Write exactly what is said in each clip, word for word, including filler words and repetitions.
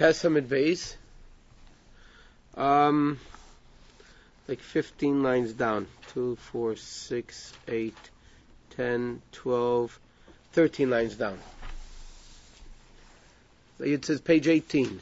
Testament base. Um, like fifteen lines down. Two, four, six, eight, ten, twelve, thirteen lines down. It says page eighteen.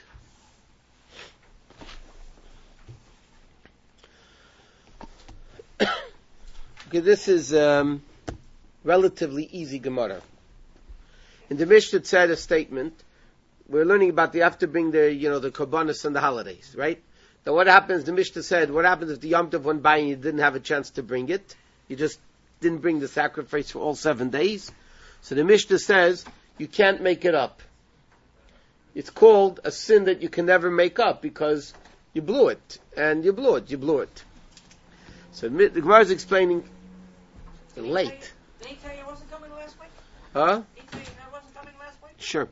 Okay, this is um, relatively easy Gemara. In the Mishnah it said a statement. We're learning about the, you have to bring the, you know, the korbanos and the holidays, right? Now what happens, the Mishnah said, what happens if the Yom Tov went by and you didn't have a chance to bring it? You just didn't bring the sacrifice for all seven days. So the Mishnah says, you can't make it up. It's called a sin that you can never make up because you blew it. And you blew it, you blew it. So the Gemara is explaining, late. Did he tell you I wasn't coming last week? Huh? Did he tell you I wasn't coming last week? Sure.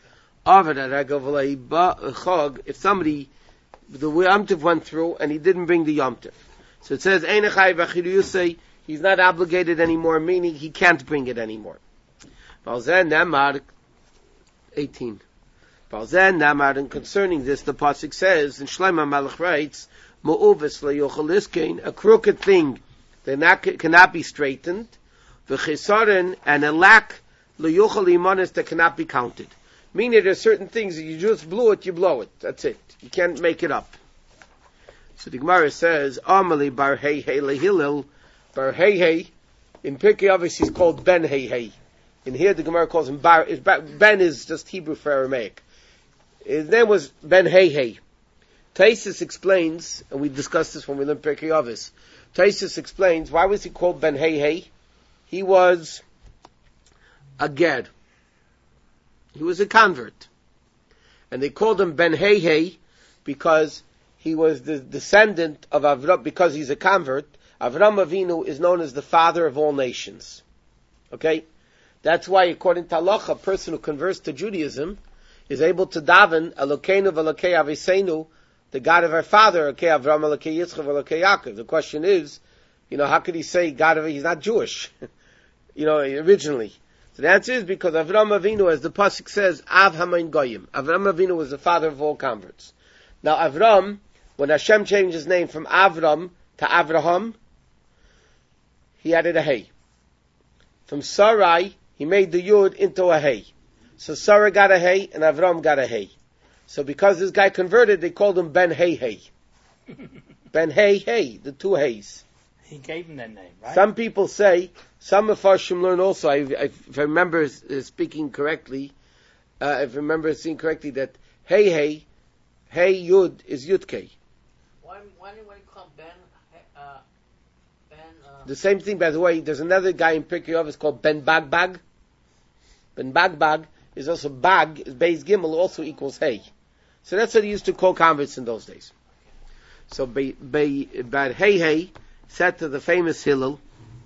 If somebody, the Yom Tov went through and he didn't bring the Yom Tov. So it says, he's not obligated anymore, meaning he can't bring it anymore. eighteen. And concerning this, the pasuk says, and Shlomo Malach writes, a crooked thing that not, cannot be straightened, and a lack that cannot be counted. Meaning there's certain things that you just blew it, you blow it. That's it. You can't make it up. So the Gemara says, Amali bar hey hey lehilel, bar hey hey. In Pirkei Avos he's called Ben hey hey. In here the Gemara calls him bar. Ben is just Hebrew for Aramaic. His name was Ben hey hey. Taisus explains, and we discussed this when we learned Pirkei Avos. Taisus explains, why was he called Ben hey hey? He was a ger. He was a convert. And they called him Ben hey hey because he was the descendant of Avram, because he's a convert. Avram Avinu is known as the father of all nations. Okay? That's why, according to Halacha, a person who converts to Judaism is able to daven, Elokeinu v'Elokei Aviseinu, the God of our father, Elokei Avram, Elokei Yitzchak, Elokei Yaakov. The question is, you know, how could he say God of, he's not Jewish, you know, originally. So the answer is because Avram Avinu, as the pasuk says, Av Hamayin Goyim. Avram Avinu was the father of all converts. Now Avram, when Hashem changed his name from Avram to Avraham, he added a hey. From Sarai, he made the Yud into a hey. So Sarah got a hey, and Avram got a hey. So because this guy converted, they called him Ben Hey Hey. Ben Hey Hey, the two Heys. He gave him that name, right? Some people say, some of Farshim learn also, I, I, if I remember uh, speaking correctly, uh, if I remember seeing correctly, that Hey Hey, Hey Yud is Yudkei. Why, why did we call Ben, uh, Ben, uh... The same thing, by the way, there's another guy in Pirkei Avos called Ben Bagbag. Ben Bagbag is also Bag, is Beis Gimel, also equals Hey. So that's what they used to call converts in those days. So, by, by, by Hey Hey, said to the famous Hillel,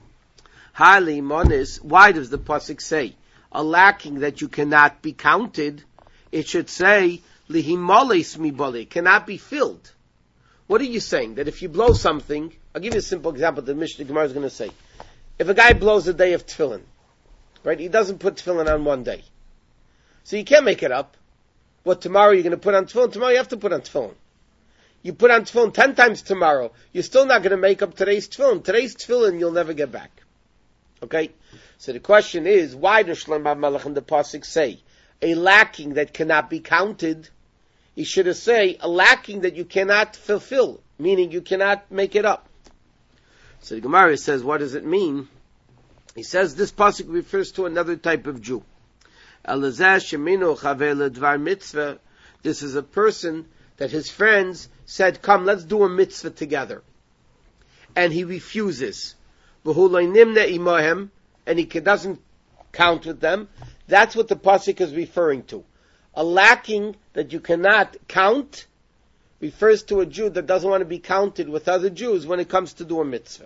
Hali Monis, why does the pasuk say a lacking that you cannot be counted? It should say Lihimoles mibole, cannot be filled. What are you saying? That if you blow something, I'll give you a simple example that Mishnah Gemara is going to say. If a guy blows the day of tefillin, right? He doesn't put tefillin on one day, so you can't make it up. What, tomorrow you're going to put on tefillin? Tomorrow you have to put on tefillin. You put on tefillin ten times tomorrow, you're still not going to make up today's tefillin. Today's tefillin you'll never get back. Okay? So the question is, why does Shlomo Melech and the pasuk say a lacking that cannot be counted? He should have say a lacking that you cannot fulfill, meaning you cannot make it up. So the Gemara says, what does it mean? He says this pasuk refers to another type of Jew. This is a person that his friends said, come, let's do a mitzvah together. And he refuses. And he doesn't count with them. That's what the pasuk is referring to. A lacking that you cannot count refers to a Jew that doesn't want to be counted with other Jews when it comes to do a mitzvah.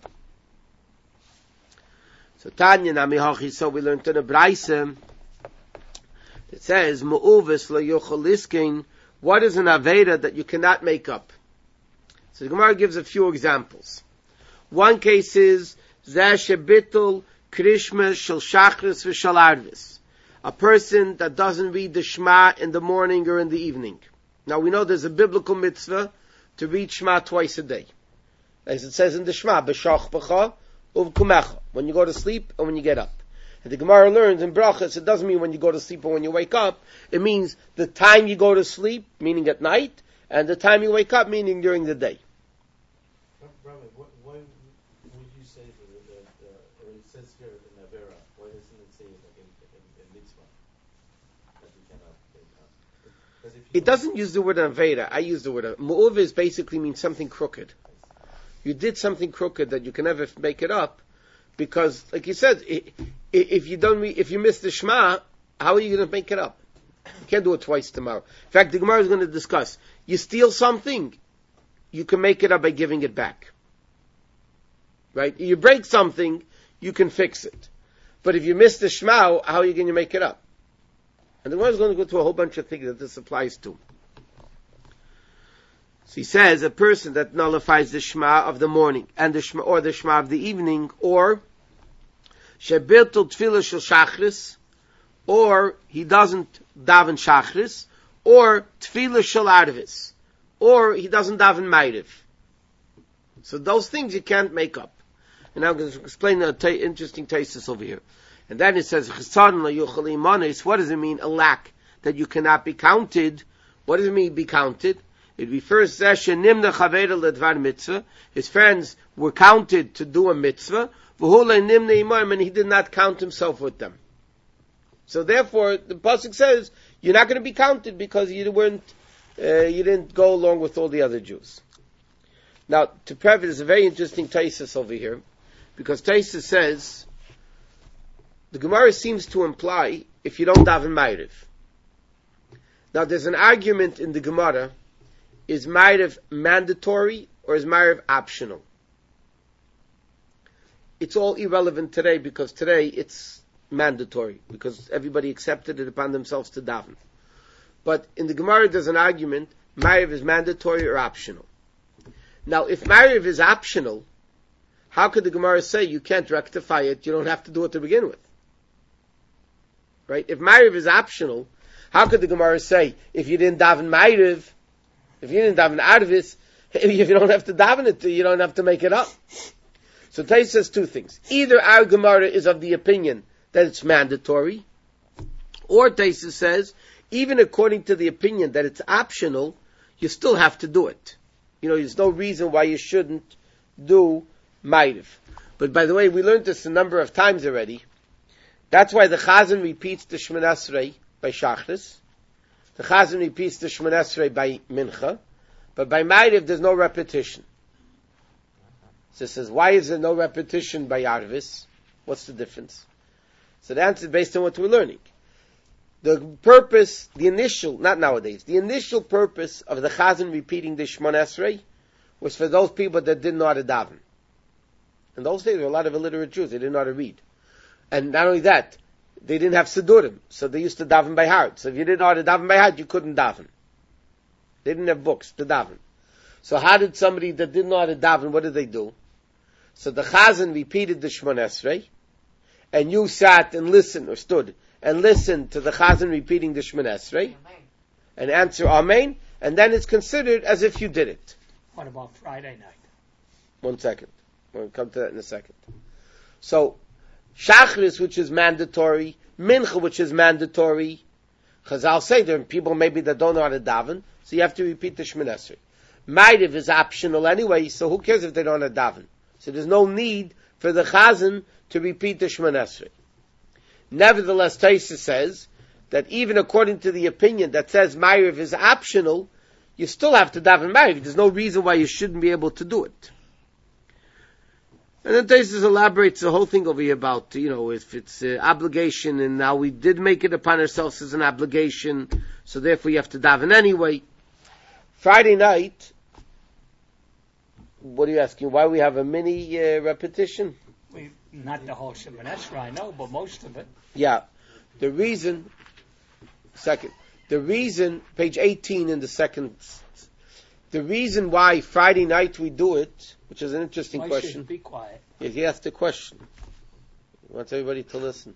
So Tanya Namihachi, so we learned in the Braisa, it says, Mu'uvis lo yochel liskein, what is an Aveda that you cannot make up? So the Gemara gives a few examples. One case is, Zeh shebitul krishma shel shachris v'shel arvis. A person that doesn't read the Shema in the morning or in the evening. Now we know there's a biblical mitzvah to read Shema twice a day. As it says in the Shema, B'shach b'cha uv'kumecha, when you go to sleep and when you get up. And the Gemara learns in Brachas, it doesn't mean when you go to sleep or when you wake up. It means the time you go to sleep, meaning at night, and the time you wake up, meaning during the day. Rabbi, why would you say that, that uh, it says here in Avera, why doesn't it say like in, in, in mitzvah that we cannot take up? If It doesn't use the word Avera. I use the word Mu'uviz basically means something crooked. You did something crooked that you can never make it up, because, like you said, if you don't, if you miss the Shema, how are you going to make it up? You can't do it twice tomorrow. In fact, the Gemara is going to discuss. You steal something, you can make it up by giving it back. Right? You break something, you can fix it. But if you miss the Shema, how are you going to make it up? And the Gemara is going to go through a whole bunch of things that this applies to. So he says a person that nullifies the Shema of the morning and the Shema, or the Shema of the evening, or shebirtul tefillah shel shachris, or he doesn't daven shachris, or tefillah shel arvis, or he doesn't daven ma'ariv. So those things you can't make up. And I'm going to explain a t- interesting thesis over here. And then it says, what does it mean? A lack that you cannot be counted. What does it mean be counted? It refers to nimna chavera ledvar mitzvah. His friends were counted to do a mitzvah. And he did not count himself with them. So therefore, the pasuk says you're not going to be counted because you weren't, uh, you didn't go along with all the other Jews. Now, to preface, there's a very interesting thesis over here, because thesis says the Gemara seems to imply if you don't daven ma'ariv. Now, there's an argument in the Gemara: is ma'ariv mandatory or is ma'ariv optional? It's all irrelevant today, because today it's mandatory, because everybody accepted it upon themselves to daven. But in the Gemara there's an argument, ma'ariv is mandatory or optional. Now, if ma'ariv is optional, how could the Gemara say you can't rectify it, you don't have to do it to begin with? Right? If ma'ariv is optional, how could the Gemara say if you didn't daven ma'ariv, if you didn't daven arvis, if you don't have to daven it, you don't have to make it up? So Tais says two things. Either our Gemara is of the opinion that it's mandatory, or Tais says, even according to the opinion that it's optional, you still have to do it. You know, there's no reason why you shouldn't do ma'ariv. But by the way, we learned this a number of times already. That's why the Chazan repeats the Shemoneh Esrei by Shachris. The Chazan repeats the Shemoneh Esrei by Mincha. But by ma'ariv, there's no repetition. So it says, why is there no repetition by Arvis? What's the difference? So the answer is based on what we're learning. The purpose, the initial, not nowadays, the initial purpose of the Chazan repeating the Shemoneh Esrei was for those people that didn't know how to daven. In those days, there were a lot of illiterate Jews. They didn't know how to read. And not only that, they didn't have Siddurim, so they used to daven by heart. So if you didn't know how to daven by heart, you couldn't daven. They didn't have books to daven. So how did somebody that didn't know how to daven, what did they do? So the Chazan repeated the Shemoneh Esrei, and you sat and listened, or stood, and listened to the Chazan repeating the Shemoneh Esrei, and answer Amen, and then it's considered as if you did it. What about Friday night? One second. We'll come to that in a second. So, Shachris, which is mandatory, Mincha, which is mandatory, Chazal say there are people maybe that don't know how to daven, so you have to repeat the Shemoneh Esrei. Ma'ariv is optional anyway, so who cares if they don't know how to daven? So there's no need for the Chazan to repeat the Shemoneh Esrei. Nevertheless, Taisa says that even according to the opinion that says ma'ariv is optional, you still have to daven ma'ariv. There's no reason why you shouldn't be able to do it. And then Taisa elaborates the whole thing over here about, you know, if it's uh, obligation, and now we did make it upon ourselves as an obligation, so therefore you have to daven anyway. Friday night, what are you asking? Why we have a mini uh, repetition? We, not the whole Shemoneh Esrei, I know, but most of it. Yeah. The reason, second, the reason, page eighteen in the second, the reason why Friday night we do it, which is an interesting Why question. shouldn't be quiet? Yeah, he asked the question. He wants everybody to listen.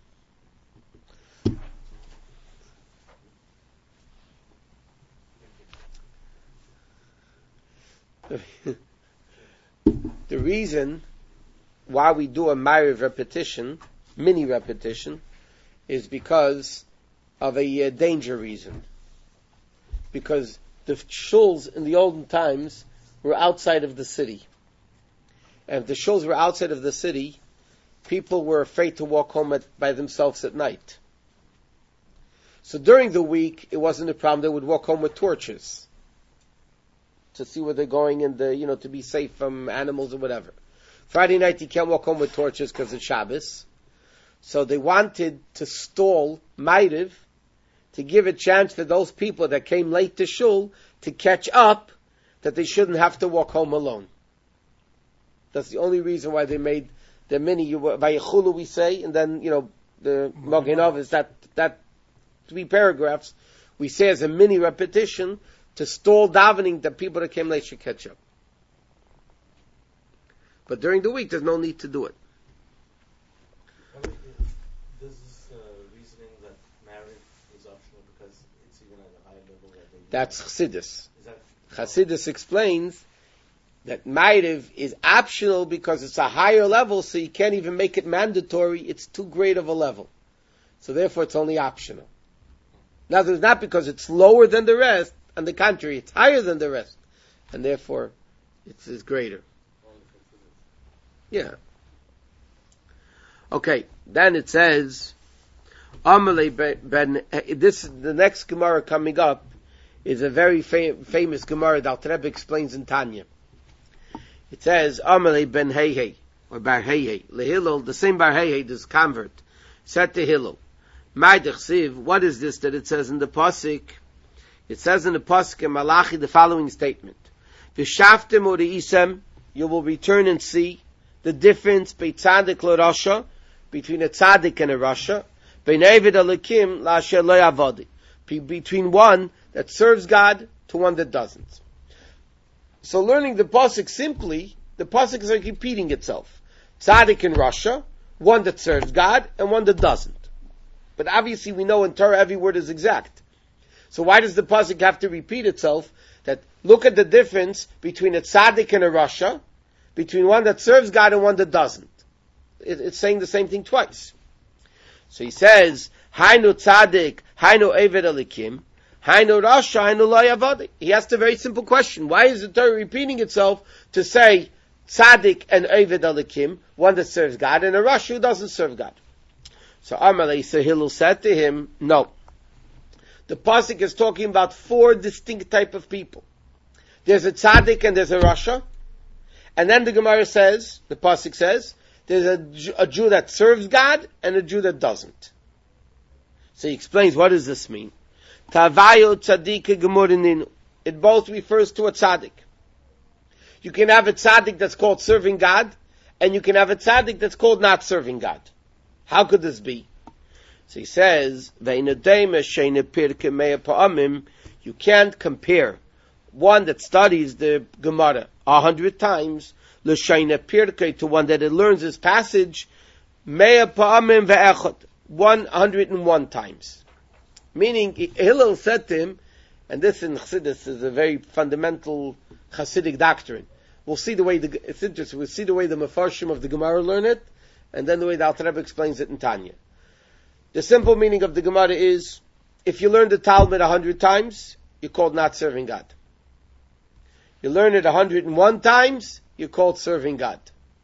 The reason why we do a Ma'ariv repetition, mini repetition, is because of a uh, danger reason. Because the shuls in the olden times were outside of the city. And if the shuls were outside of the city, people were afraid to walk home at, by themselves at night. So during the week, it wasn't a problem. They would walk home with torches to see where they're going and the, you know, to be safe from animals or whatever. Friday night, you can't walk home with torches because it's Shabbos. So they wanted to stall Ma'ariv to give a chance for those people that came late to shul to catch up, that they shouldn't have to walk home alone. That's the only reason why they made the mini, Vayichulu we say, and then, you know, the Magen Avos, that, that three paragraphs, we say as a mini repetition to stall davening that people that came late should catch up. But during the week, there's no need to do it. I mean, this is uh, reasoning that marriage is optional because it's even at a high level. That they That's Chassidus. Is that Chassidus explains that Ma'ariv is optional because it's a higher level, so you can't even make it mandatory. It's too great of a level. So therefore, it's only optional. Now, it's not because it's lower than the rest. On the contrary, it's higher than the rest. And therefore, it's, it's greater. Yeah. Okay, then it says, Amalei ben, this, the next Gemara coming up is a very fam- famous Gemara that Alter Rebbe explains in Tanya. It says, Amalei ben Heihe, or Bar Heihe, Lehillel, the same Bar Heihe, this convert, said to Hillel, Ma'idach Siv, what is this that it says in the Pasuk? It says in the Pasuk in Malachi the following statement, V'shaftem u're'isem, you will return and see the difference between tzaddik l'rasha, between a tzaddik and a rasha, between one that serves God to one that doesn't. So learning the pasuk simply, the pasuk is like repeating itself. Tzaddik and rasha, one that serves God and one that doesn't. But obviously we know in Torah every word is exact. So why does the pasuk have to repeat itself? That look at the difference between a tzaddik and a rasha, between one that serves God and one that doesn't. It, it's saying the same thing twice. So he says, Hainu tzaddik, hainu eved elikim, hainu rasha, hainu lo yavadi. He asked a very simple question. Why is the Torah repeating itself to say tzaddik and eved elikim, one that serves God, and a rasha who doesn't serve God? So Amalei, so Hillel said to him, no. The pasuk is talking about four distinct type of people. There's a tzaddik and there's a rasha. And then the Gemara says, the pasuk says, there's a, a Jew that serves God and a Jew that doesn't. So he explains, what does this mean? Tavayo tzaddik gemurinin. It both refers to a tzaddik. You can have a tzaddik that's called serving God, and you can have a tzaddik that's called not serving God. How could this be? So he says, you can't compare one that studies the Gemara a hundred times to one that it learns this passage one hundred and one times. Meaning, Hillel said to him, and this in Chassidus is a very fundamental Chassidic doctrine. We'll see the way the, it's interesting, we'll see the way the Mefarshim of the Gemara learn it, and then the way the Alter Rebbe explains it in Tanya. The simple meaning of the Gemara is, if you learn the Talmud a hundred times, you're called not serving God. You learn it a hundred and one times, you're called serving God.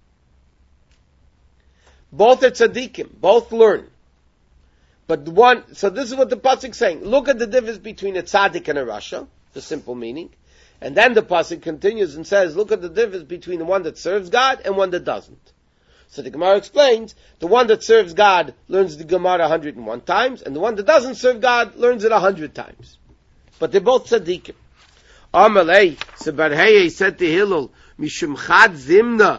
Both are tzaddikim, both learn. But one, so this is what the pasuk is saying. Look at the difference between a tzaddik and a rasha, the simple meaning. And then the pasuk continues and says, look at the difference between the one that serves God and one that doesn't. So the Gemara explains, the one that serves God learns the Gemara a hundred and one times, and the one that doesn't serve God learns it a hundred times. But they're both tzaddikim. Amalei, so Bar Heihe said to Hillel, Mishum chad zimna,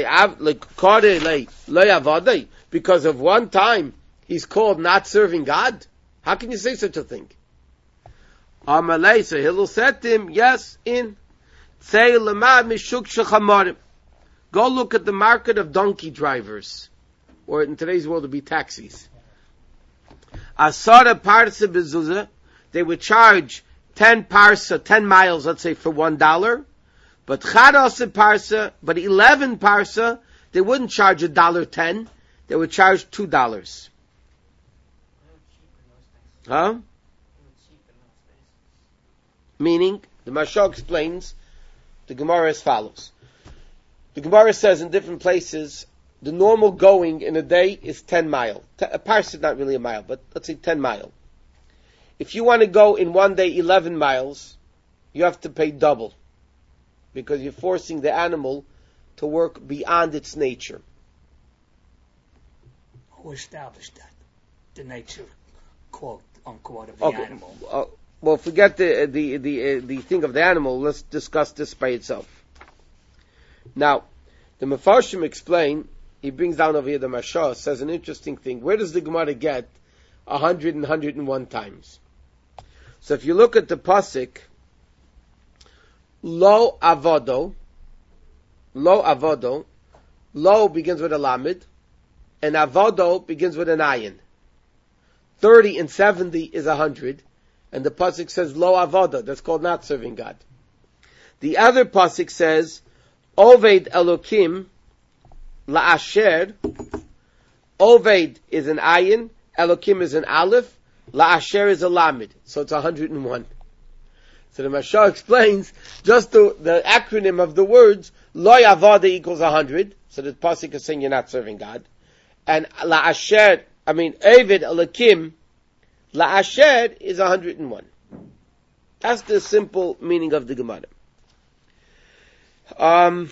because of one time, he's called not serving God? How can you say such a thing? Amalei, so Hillel said to him, yes, in Tzei lemad mishuk shechamarim. Go look at the market of donkey drivers, or in today's world it would be taxis. Asara parsa bezuzah, they would charge ten parsa, ten miles, let's say, for one dollar. But charos a parsa, but eleven parsa, they wouldn't charge a dollar ten. They would charge two dollars. Huh? Meaning, the Mashal explains the Gemara as follows. The Gemara says in different places, the normal going in a day is ten mile. A parsa is not really a mile, but let's say ten mile. If you want to go in one day eleven miles, you have to pay double. Because you're forcing the animal to work beyond its nature. Who established that? The nature, quote, unquote, of the okay. animal. Uh, well, forget the, the, the, uh, the thing of the animal. Let's discuss this by itself. Now, the Mefarshim explain, he brings down over here the Mashah, says an interesting thing. Where does the Gemara get a hundred and hundred and one times? So if you look at the Pasuk, Lo avodo, Lo avodo, Lo begins with a Lamed, and avodo begins with an ayin. Thirty and seventy is a hundred, and the pasuk says lo avodo. That's called not serving God. The other pasuk says oved elokim laasher. Oved is an ayin, elokim is an aleph, laasher is a lamed. So it's a hundred and one. So the Mashal explains just the, the acronym of the words lo avodo equals a hundred. So the pasuk is saying you're not serving God. And la'asher, I mean, Ovid Elokim, la'asher is one hundred and one. That's the simple meaning of the Gemara. Um,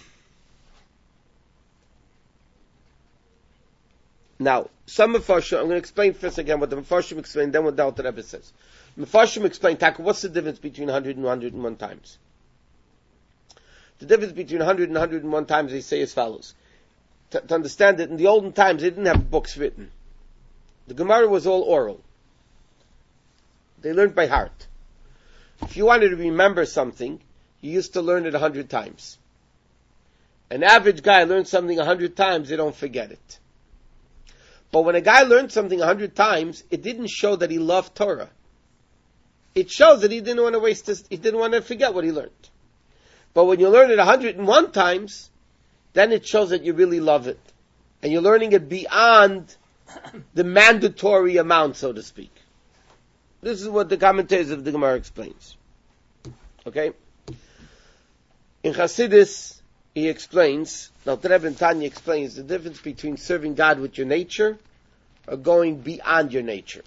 now, some Mefarshim, I'm going to explain first again what the Mefarshim explain, then what the Alter Rebbe says. Mefarshim explain, Taka, what's the difference between one hundred and one hundred and one times? The difference between one hundred and one hundred and one times, they say as follows. To, to understand it, in the olden times, they didn't have books written. The Gemara was all oral. They learned by heart. If you wanted to remember something, you used to learn it a hundred times. An average guy learns something a hundred times, they don't forget it. But when a guy learned something a hundred times, it didn't show that he loved Torah. It shows that he didn't want to waste his, he didn't want to forget what he learned. But when you learn it a hundred and one times, then it shows that you really love it. And you're learning it beyond the mandatory amount, so to speak. This is what the commentators of the Gemara explains. Okay? In Chassidus, he explains, now Rebbe and Tanya explains the difference between serving God with your nature or going beyond your nature.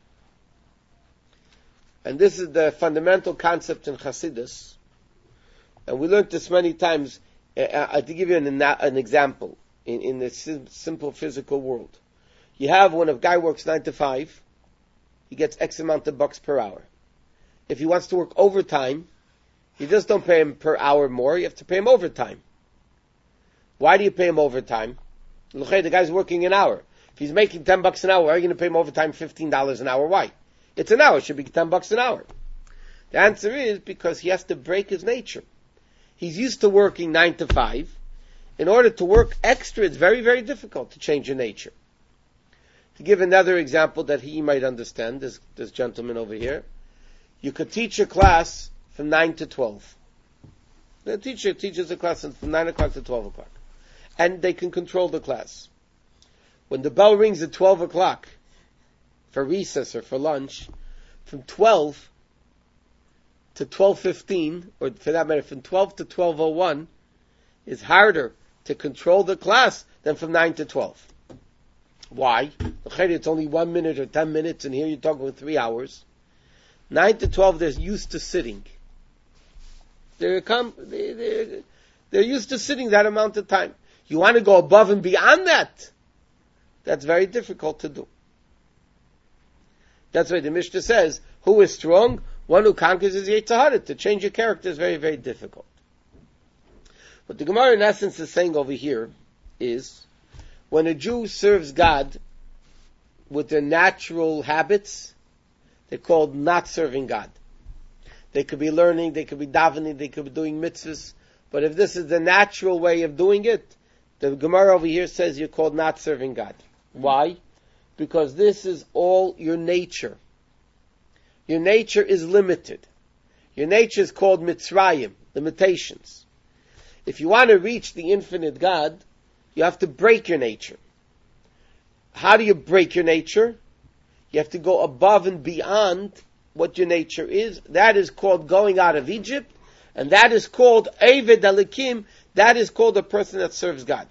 And this is the fundamental concept in Chassidus. And we learned this many times. Uh, to give you an, an example, in, in the sim- simple physical world, you have when a guy works nine to five, he gets X amount of bucks per hour. If he wants to work overtime, you just don't pay him per hour more, you have to pay him overtime. Why do you pay him overtime? The guy's working an hour. If he's making ten bucks an hour, why are you going to pay him overtime fifteen dollars an hour? Why? It's an hour, it should be ten bucks an hour. The answer is because he has to break his nature. He's used to working nine to five. In order to work extra, it's very, very difficult to change your nature. To give another example that he might understand, this, this gentleman over here, you could teach a class from nine to twelve. The teacher teaches a class from nine o'clock to twelve o'clock. And they can control the class. When the bell rings at twelve o'clock, for recess or for lunch, from twelve to twelve fifteen, or for that matter, from twelve to twelve oh one, is harder to control the class than from nine to twelve. Why? It's only one minute or ten minutes, and here you're talking with three hours. nine to twelve, they're used to sitting. They're, they're, they're used to sitting that amount of time. You want to go above and beyond that? That's very difficult to do. That's why the Mishnah says, who is strong? One who conquers his Yetzer Hara. To change your character is very, very difficult. What the Gemara in essence is saying over here is, when a Jew serves God with their natural habits, they're called not serving God. They could be learning, they could be davening, they could be doing mitzvahs, but if this is the natural way of doing it, the Gemara over here says you're called not serving God. Why? Because this is all your nature. Your nature is limited. Your nature is called Mitzrayim, limitations. If you want to reach the infinite God, you have to break your nature. How do you break your nature? You have to go above and beyond what your nature is. That is called going out of Egypt, and that is called Eved Elikim. That is called a person that serves God.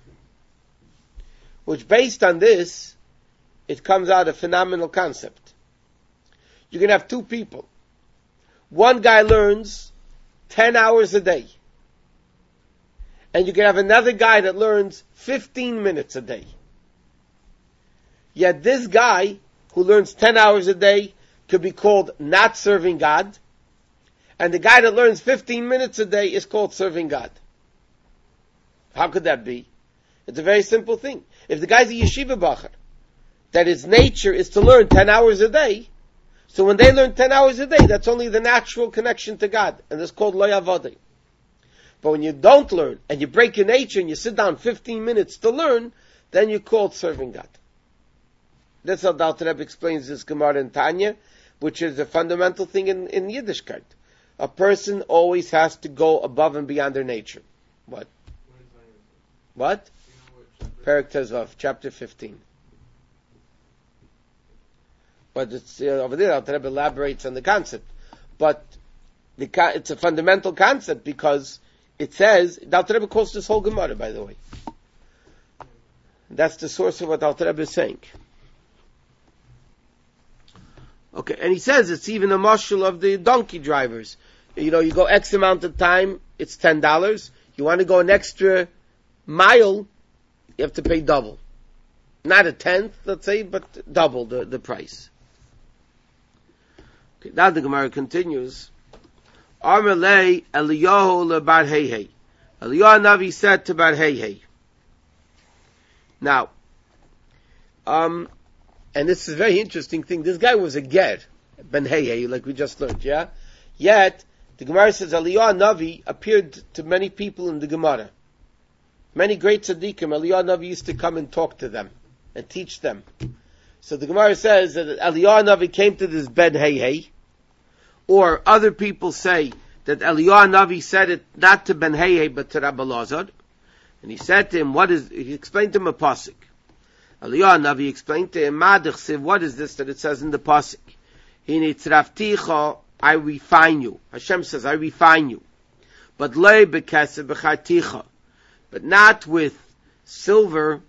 Which, based on this, it comes out a phenomenal concept. You can have two people. One guy learns ten hours a day. And you can have another guy that learns fifteen minutes a day. Yet this guy who learns ten hours a day could be called not serving God. And the guy that learns fifteen minutes a day is called serving God. How could that be? It's a very simple thing. If the guy's a yeshiva bacher, that his nature is to learn ten hours a day, so when they learn ten hours a day, that's only the natural connection to God. And it's called lo yavadeh. But when you don't learn, and you break your nature, and you sit down fifteen minutes to learn, then you're called serving God. That's how the Alter Rebbe explains this Gemara in Tanya, which is a fundamental thing in, in Yiddishkeit. A person always has to go above and beyond their nature. What? What? Perek Tezvav, chapter fifteen. But it's uh, over there, Alter Rebbe elaborates on the concept. But the, it's a fundamental concept because it says, the Alter Rebbe calls this whole Gemara, by the way. That's the source of what Alter Rebbe is saying. Okay, and he says it's even a mashal of the donkey drivers. You know, you go X amount of time, it's ten dollars. You want to go an extra mile, you have to pay double. Not a tenth, let's say, but double the, the price. Okay, now the Gemara continues. Amalei Eliyahu le Bar Heihei. Eliyahu Navi said to Bar Heihei. Now, um, and this is a very interesting thing. This guy was a ger, Ben Heihei, like we just learned, yeah? Yet, the Gemara says Eliyahu Navi appeared to many people in the Gemara. Many great tzaddikim, Eliyahu Navi used to come and talk to them and teach them. So the Gemara says that Eliyahu Navi came to this Ben Heihei, or other people say that Eliyahu Navi said it not to Ben Heihei but to Rabbi Lazar, and he said to him, "What is?" He explained to him a pasuk. Eliyahu Navi explained to him, "Madich, what is this that it says in the pasuk? Hine tzrafticha, I refine you." Hashem says, "I refine you," but lei bekesef b'charticha, but not with silver.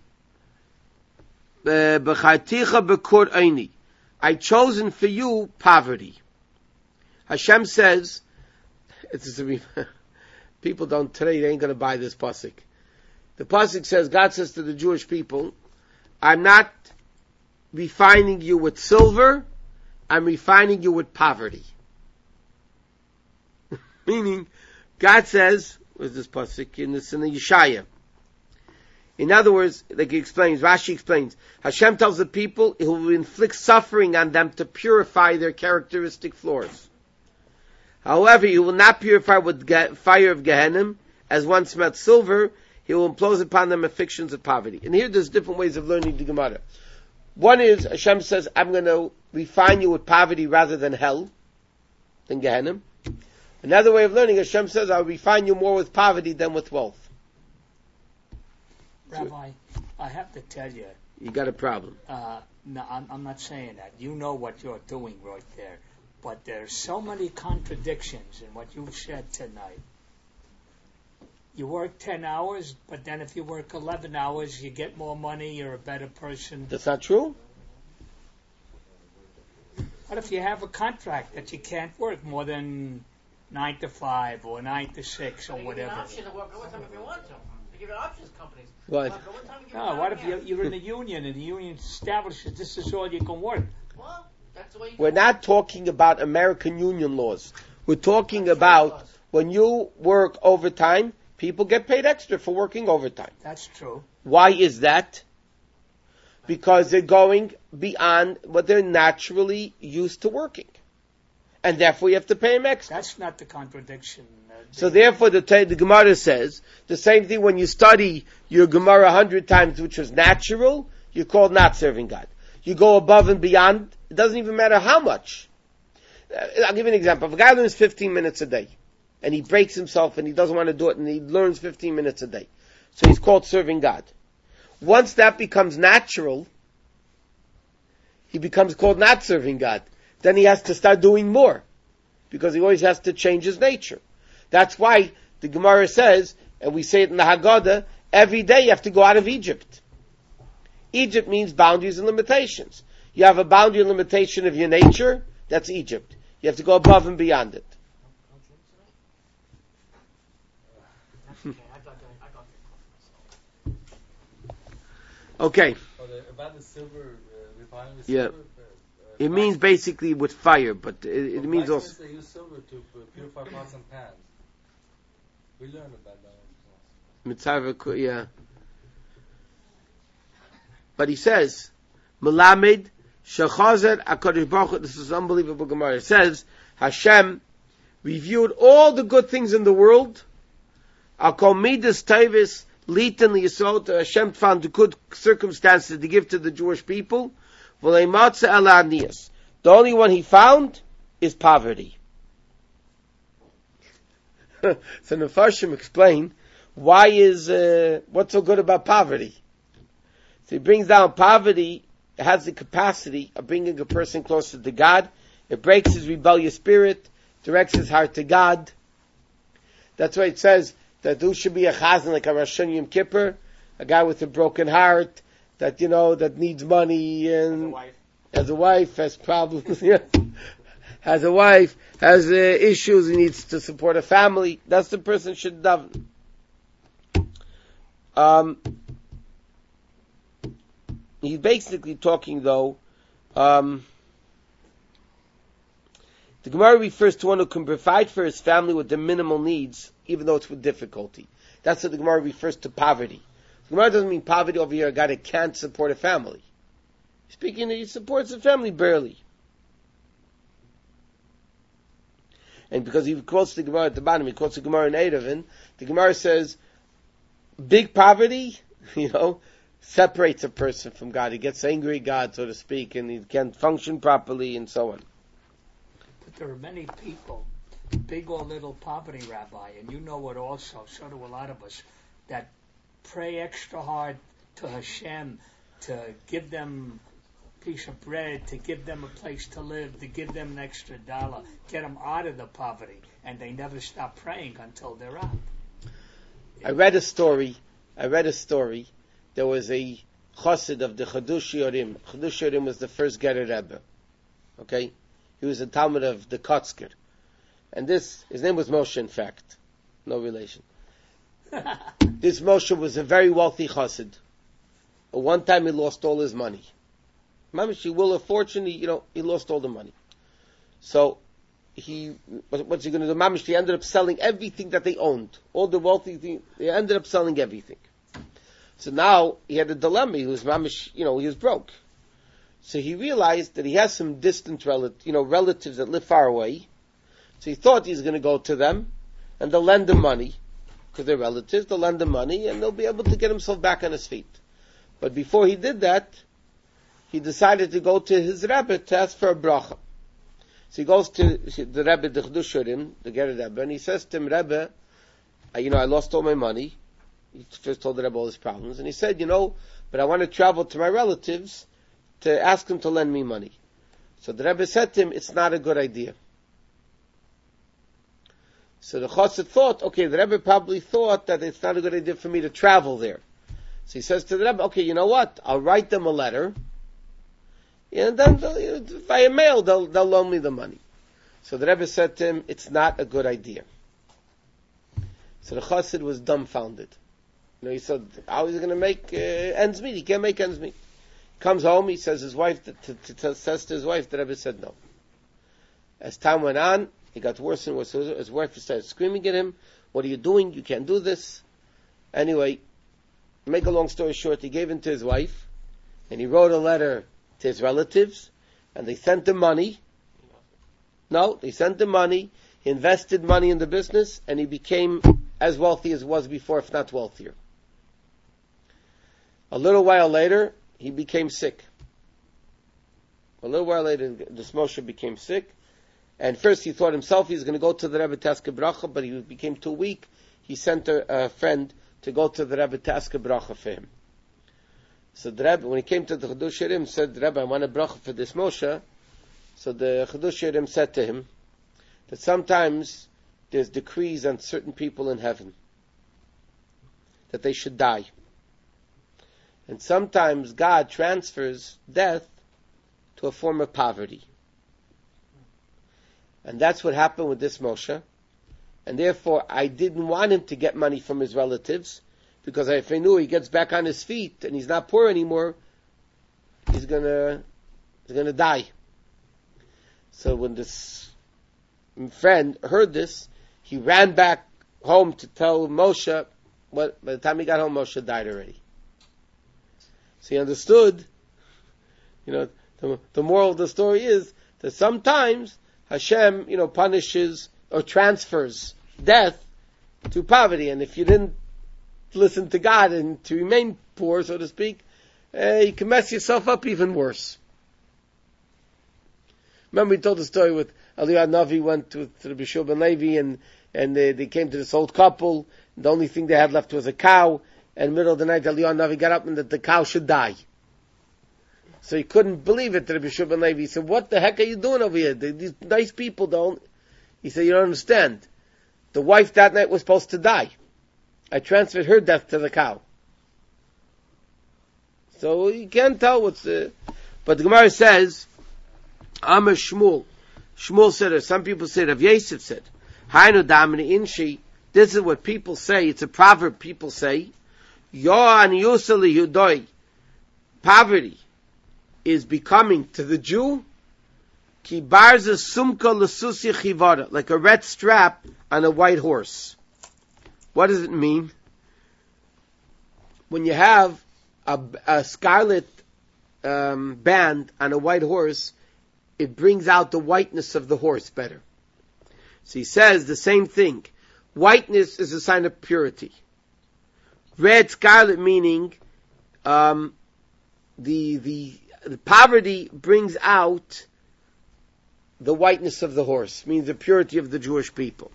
B'charticha b'kur eini, I chosen for you poverty. Hashem says, it's a, people don't today, they ain't going to buy this pasuk. The pasuk says, God says to the Jewish people, I'm not refining you with silver, I'm refining you with poverty. Meaning, God says, where's this pasuk? In this in the Yeshaya. In other words, like he explains, Rashi explains, Hashem tells the people he will inflict suffering on them to purify their characteristic flaws. However, he will not purify with ge- fire of Gehenna, as one smelt silver, he will impose upon them afflictions of poverty. And here there's different ways of learning the Gemara. One is, Hashem says, I'm going to refine you with poverty rather than hell, than Gehenna. Another way of learning, Hashem says, I'll refine you more with poverty than with wealth. Rabbi, I have to tell you. You got a problem. Uh, no, I'm, I'm not saying that. You know what you're doing right there. But there's so many contradictions in what you've said tonight. You work ten hours, but then if you work eleven hours, you get more money, you're a better person. That's not true? What if you have a contract that you can't work more than nine to five or nine to six or you whatever? Give an option to work overtime if you want to. They give you options companies. What? Work overtime, give No, you what if time, you, yeah. you're in a union and the union establishes this is all you can work? Well, that's the way you We're do not talking about American union laws. We're talking about when you work overtime, people get paid extra for working overtime. That's true. Why is that? Because they're going beyond what they're naturally used to working. And therefore you have to pay them extra. That's not the contradiction. Uh, So therefore the, the Gemara says, the same thing when you study your Gemara a hundred times, which was natural, you're called not serving God. You go above and beyond, it doesn't even matter how much. Uh, I'll give you an example. If a guy learns fifteen minutes a day, and he breaks himself and he doesn't want to do it and he learns fifteen minutes a day. So he's called serving God. Once that becomes natural, he becomes called not serving God. Then he has to start doing more, because he always has to change his nature. That's why the Gemara says, and we say it in the Haggadah, every day you have to go out of Egypt. Egypt means boundaries and limitations. You have a boundary and limitation of your nature, that's Egypt. You have to go above and beyond it. Okay. Oh, the, about the silver, uh, refining the Yeah. silver. Uh, It means basically with fire, but it, it For means also... blacksmiths, they use silver to uh, purify pots and pans. We learned about that. Mitzvah, yeah. But he says, Melamed, Shechazer, HaKadosh Baruch Hu, this is unbelievable Gemara. It says, Hashem reviewed all the good things in the world, Akol Midas Tavis, Litan Yisrael, Hashem found the good circumstances to give to the Jewish people, V'lei Matzah Ela Aniyas. The only one he found is poverty. So Nefarshim explain, why is, uh, what's so good about poverty? So he brings down poverty, it has the capacity of bringing a person closer to God, it breaks his rebellious spirit, directs his heart to God. That's why it says that there should be a chazan like a Rosh Hashanah Yom Kippur, a guy with a broken heart, that, you know, that needs money and has a wife, has problems, yeah. has a wife, has uh, issues, he needs to support a family. That's the person should daven. Um, he's basically talking though, um, the Gemara refers to one who can provide for his family with the minimal needs, even though it's with difficulty. That's what the Gemara refers to poverty. The Gemara doesn't mean poverty over here, a guy that can't support a family. Speaking that he supports a family barely. And because he quotes the Gemara at the bottom, he quotes the Gemara in Eidavin, the Gemara says, big poverty, you know, separates a person from God. He gets angry at God, so to speak, and he can't function properly, and so on. But there are many people, big or little poverty, Rabbi, and you know it also, so do a lot of us, that pray extra hard to Hashem to give them a piece of bread, to give them a place to live, to give them an extra dollar, get them out of the poverty, and they never stop praying until they're out. I read a story, I read a story, there was a chassid of the Chadush Yorim. Chadush Yorim was the first Gerer Rebbe. Okay? He was a Talmud of the Kotzker. And this, his name was Moshe, in fact. No relation. This Moshe was a very wealthy chassid. But one time he lost all his money. Mamish, he will of fortune, he, you know, he lost all the money. So, he, what's he going to do? Mamish, he ended up selling everything that they owned. All the wealthy things, they ended up selling everything. So now, he had a dilemma. He was Mamish, you know, he was broke. So he realized that he has some distant relatives, you know, relatives that live far away. So he thought he's going to go to them, and they'll lend him money, because they're relatives, they'll lend him money, and they'll be able to get himself back on his feet. But before he did that, he decided to go to his Rebbe to ask for a bracha. So he goes to the Rebbe, the Chadush Yorim, the Gerer Rebbe, and he says to him, Rebbe, I, you know, I lost all my money. He first told the Rebbe all his problems, and he said, you know, but I want to travel to my relatives to ask them to lend me money. So the Rebbe said to him, it's not a good idea. So the Chassid thought, okay, the Rebbe probably thought that it's not a good idea for me to travel there. So he says to the Rebbe, okay, you know what? I'll write them a letter, and then via mail they'll, they'll loan me the money. So the Rebbe said to him, it's not a good idea. So the Chassid was dumbfounded. You know, he said, how is he going to make uh, ends meet? He can't make ends meet. Comes home, he says his wife to, to, to, says to his wife, the Rebbe said no. As time went on, he got worse and worse. His wife started screaming at him, what are you doing? You can't do this. Anyway, make a long story short, he gave in to his wife, and he wrote a letter to his relatives, and they sent him money. No, they sent him money, he invested money in the business, and he became as wealthy as he was before, if not wealthier. A little while later, he became sick. A little while later, this Moshe became sick, And first he thought himself he was going to go to the Rebbe Teske Bracha, but he became too weak. He sent a, a friend to go to the Rebbe Teske Bracha for him. So the Rebbe, when he came to the Chidush Yerim, said, Rebbe, I want a bracha for this Moshe. So the Chidush Yerim said to him that sometimes there's decrees on certain people in heaven that they should die. And sometimes God transfers death to a form of poverty. And that's what happened with this Moshe. And therefore, I didn't want him to get money from his relatives, because if I knew he gets back on his feet and he's not poor anymore, he's gonna, he's gonna die. So when this friend heard this, he ran back home to tell Moshe. What, by the time he got home, Moshe died already. So he understood, you know, the, the moral of the story is that sometimes Hashem, you know, punishes or transfers death to poverty. And if you didn't listen to God and to remain poor, so to speak, uh, you can mess yourself up even worse. Remember we told the story with Eliyahu Navi went to, to the Bishul ben Levi and, and they, they came to this old couple. The only thing they had left was a cow. And in the middle of the night, Eliyahu Navi got up and that the cow should die. So he couldn't believe it to the Bishul ben Levi. He said, what the heck are you doing over here? These nice people don't. He said, you don't understand. The wife that night was supposed to die. I transferred her death to the cow. So you can't tell what's the... But the Gemara says, Amar Shmuel. Shmuel said, or some people said, Rav Yosef said, Hainu damini inshi. This is what people say. It's a proverb people say. Yo'an yusali yudoi. Poverty is becoming to the Jew ki barza sumka l'susi chivara, like a red strap on a white horse. What does it mean? When you have a, a scarlet um, band on a white horse, it brings out the whiteness of the horse better. So he says the same thing. Whiteness is a sign of purity. Red scarlet meaning um, the, the the poverty brings out the whiteness of the horse, means the purity of the Jewish people.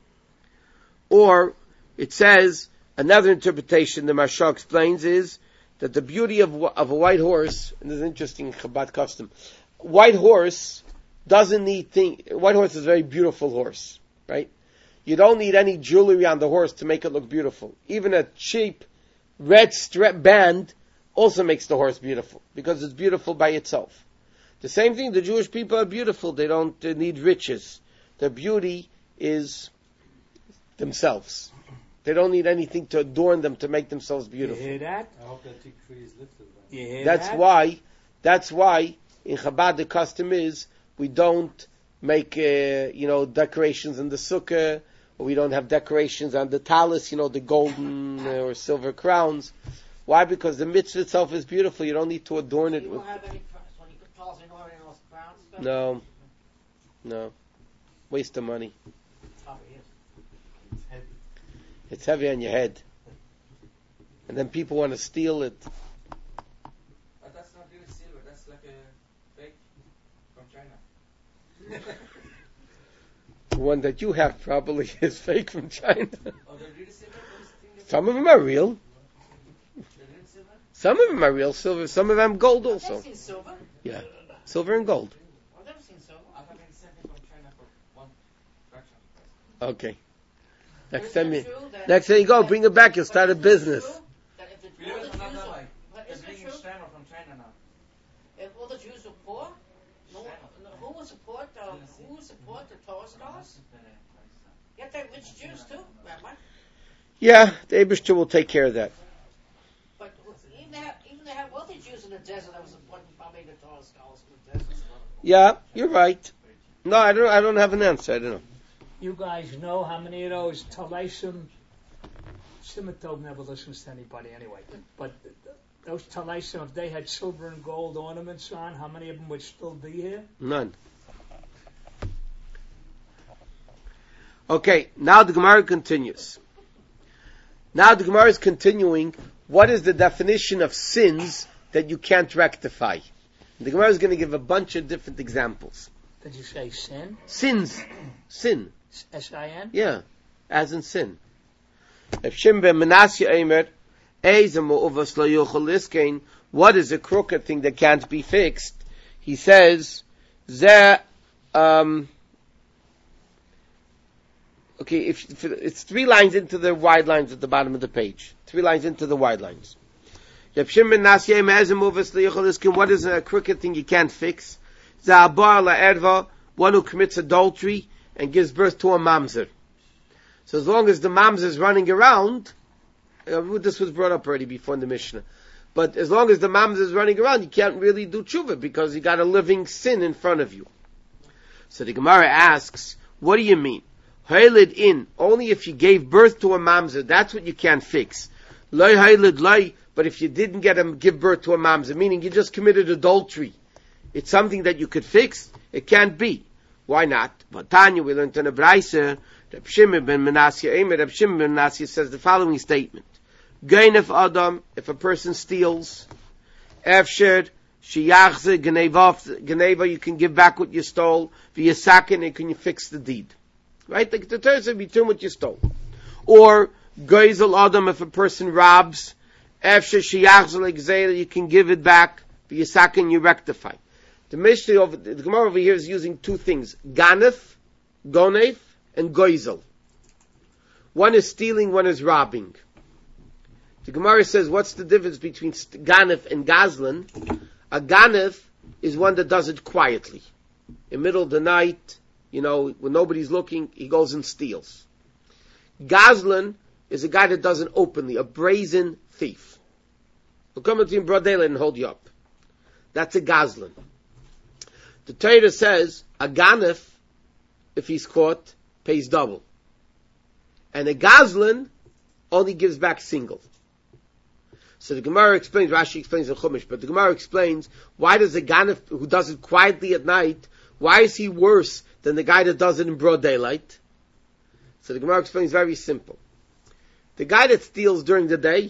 Or it says, another interpretation the Maharsha explains is that the beauty of, of a white horse, and there's an interesting Chabad custom, white horse doesn't need thing. White horse is a very beautiful horse, right? You don't need any jewelry on the horse to make it look beautiful. Even a cheap red strap band also makes the horse beautiful, because it's beautiful by itself. The same thing, the Jewish people are beautiful. They don't they need riches. Their beauty is themselves. They don't need anything to adorn them to make themselves beautiful. You hear that? I hope that decree is lifted. Then. You hear That's that? why, that's why in Chabad the custom is we don't make, uh, you know, decorations in the sukkah, or we don't have decorations on the talis, you know, the golden uh, or silver crowns. Why? Because the mitzvah itself is beautiful. You don't need to adorn it You with... don't have any crowns. When you put talis, you don't have any of those crowns stuff? No. No. Waste of money. Probably is. It's heavy. It's heavy on your head. And then people want to steal it. But that's not really silver, that's like a fake from China. The one that you have probably is fake from China. Oh, they're really silver? Those things? Some of them are real. They're really silver? Some of them are real silver. Some of them gold I've also. never seen silver. Yeah. Silver and gold. I've never seen silver. I thought they sent it from China for one fraction of the price. Okay. Next Isn't time it you, true that- next time you go, bring it back. You'll start a But isn't it business. true that if the- We all live the in Jews another are- way. but They're isn't it bringing true? Steiner from China now. If all the Jews were poor, no, one- no, who would support the who would support the Torah scholars? You have to have rich Jews too, Rabbi. Yeah, the Eibishter will take care of that. But even they have, even they have wealthy Jews in the desert that was supporting probably the Torah scholars in the desert. Yeah, you're right. No, I don't. I don't have an answer. I don't know. You guys know how many of those Talaisim, Simatov never listens to anybody anyway, but those Talaisim, if they had silver and gold ornaments on, how many of them would still be here? None. Okay, now the Gemara continues. Now the Gemara is continuing. What is the definition of sins that you can't rectify? The Gemara is going to give a bunch of different examples. Did you say sin? Sins. Sin. S I N? Yeah. As in sin. If Shimon ben Menashe Eimer, Eizem Mu'uvas Lo Yochel Liskein, what is a crooked thing that can't be fixed? He says, Zeh, um, okay, if, if it's three lines into the wide lines at the bottom of the page. Three lines into the wide lines. If Shimon ben Menashe Eimer, Eizem Mu'uvas Lo Yochel Liskein, what is a crooked thing you can't fix? Zeh Abar La'erva, one who commits adultery and gives birth to a mamzer. So as long as the mamzer is running around, uh, this was brought up already before in the Mishnah, but as long as the mamzer is running around, you can't really do tshuva because you got a living sin in front of you. So the Gemara asks, what do you mean? Haylid in, only if you gave birth to a mamzer, that's what you can't fix. Loi haylid loi, but if you didn't get him give birth to a mamzer, meaning you just committed adultery, it's something that you could fix? It can't be. Why not? But Tanya, we learned in a Braisa, Reb Shimon ben Menashe Eimer, Reb Shimon ben Menashe says the following statement. Gainef Adam, if a person steals, Efsher, Shiyachze, Geneva, you can give back what you stole, V'yasakin, and can you fix the deed. Right? The, the Torah says, return what you stole. Or, Geisel Adam, if a person robs, Efsher, Shiyachze, Gzeila, you can give it back, V'yasakin, you rectify. The Mishnah over, the Gemara over here is using two things. Ganef, Gonef, and Goizel. One is stealing, one is robbing. The Gemara says, what's the difference between Ganef and Gazlan? A Ganef is one that does it quietly. In the middle of the night, you know, when nobody's looking, he goes and steals. Gazlan is a guy that does it openly, a brazen thief. He'll come into you in broad daylight and hold you up. That's a Gazlan. The Torah says, a Ganef, if he's caught, pays double. And a Gazlan only gives back single. So the Gemara explains, Rashi explains the Chumash, but the Gemara explains, why does a Ganef who does it quietly at night, why is he worse than the guy that does it in broad daylight? So the Gemara explains very simple. The guy that steals during the day,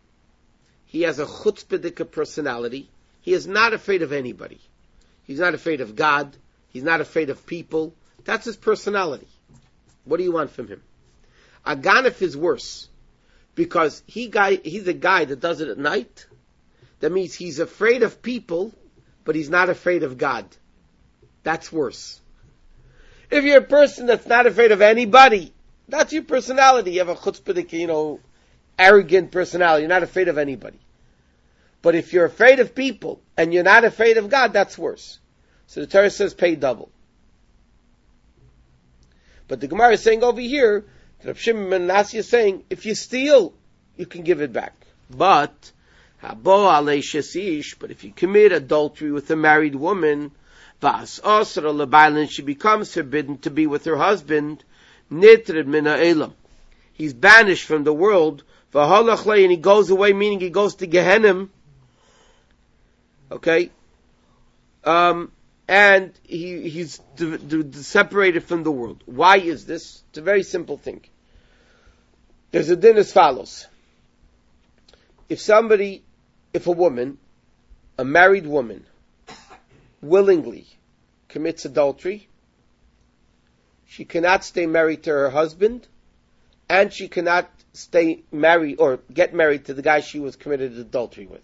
he has a chutzpah personality. He is not afraid of anybody. He's not afraid of God. He's not afraid of people. That's his personality. What do you want from him? A Ganef is worse because he guy, he's a guy that does it at night. That means he's afraid of people, but he's not afraid of God. That's worse. If you're a person that's not afraid of anybody, that's your personality. You have a chutzpah, you know, arrogant personality. You're not afraid of anybody. But if you're afraid of people and you're not afraid of God, that's worse. So the Torah says pay double. But the Gemara is saying over here, Reb Shimon ben Menashe is saying, if you steal, you can give it back. But, habo alei shesish, but if you commit adultery with a married woman, vas osra lebailin, she becomes forbidden to be with her husband, nitred min ha'elam. He's banished from the world, v'halach lei, and he goes away, meaning he goes to Gehenna. Okay? Um, and he, he's d- d- d- separated from the world. Why is this? It's a very simple thing. There's a din as follows. If somebody, if a woman, a married woman, willingly commits adultery, she cannot stay married to her husband, and she cannot stay married or get married to the guy she was committed adultery with.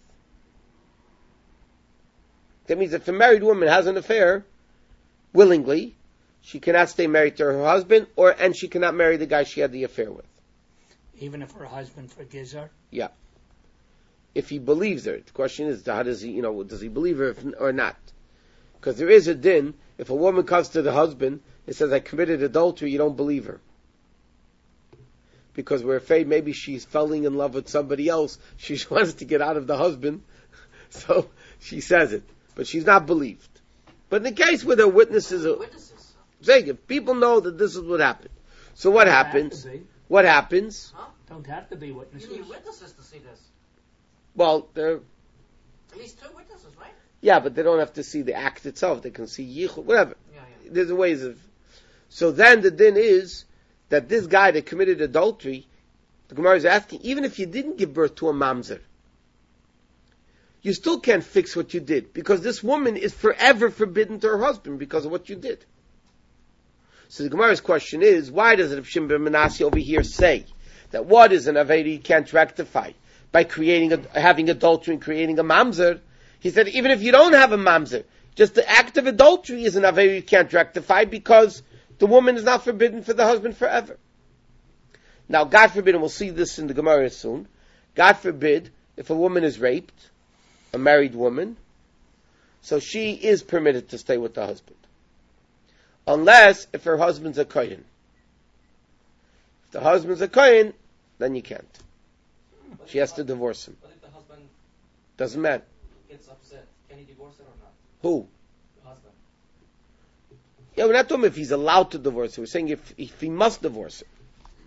That means if a married woman has an affair, willingly, she cannot stay married to her husband, or and she cannot marry the guy she had the affair with. Even if her husband forgives her? Yeah. If he believes her. The question is, how does he, you know, does he believe her if, or not? Because there is a din, if a woman comes to the husband and says, I committed adultery, you don't believe her. Because we're afraid maybe she's falling in love with somebody else, she wants to get out of the husband, so she says it. But she's not believed. But in the case where the witnesses are saying, if people know that this is what happened. So what Don't happens? Have to be. What happens? Huh? Don't have to be witnesses. You need witnesses to see this. Well, they're, At least two witnesses, right? yeah, but they don't have to see the act itself. They can see yichud, whatever. Yeah, yeah. There's ways of. So then the din is that this guy that committed adultery, the Gemara is asking, even if you didn't give birth to a mamzer, you still can't fix what you did, because this woman is forever forbidden to her husband because of what you did. So the Gemara's question is, why does Rav Shimon ben Manasseh over here say that what is an Aveda you can't rectify by creating a, having adultery and creating a mamzer? He said, even if you don't have a mamzer, just the act of adultery is an Aveda you can't rectify because the woman is not forbidden for the husband forever. Now, God forbid, and we'll see this in the Gemara soon, God forbid, if a woman is raped, a married woman, so she is permitted to stay with the husband. Unless if her husband's a kohen. If the husband's a kohen, then you can't. But She has to divorce him. But if the husband Doesn't matter. gets upset, can he divorce her or not? Who? The husband. Yeah, we're not talking if he's allowed to divorce her. We're saying if, if he must divorce her.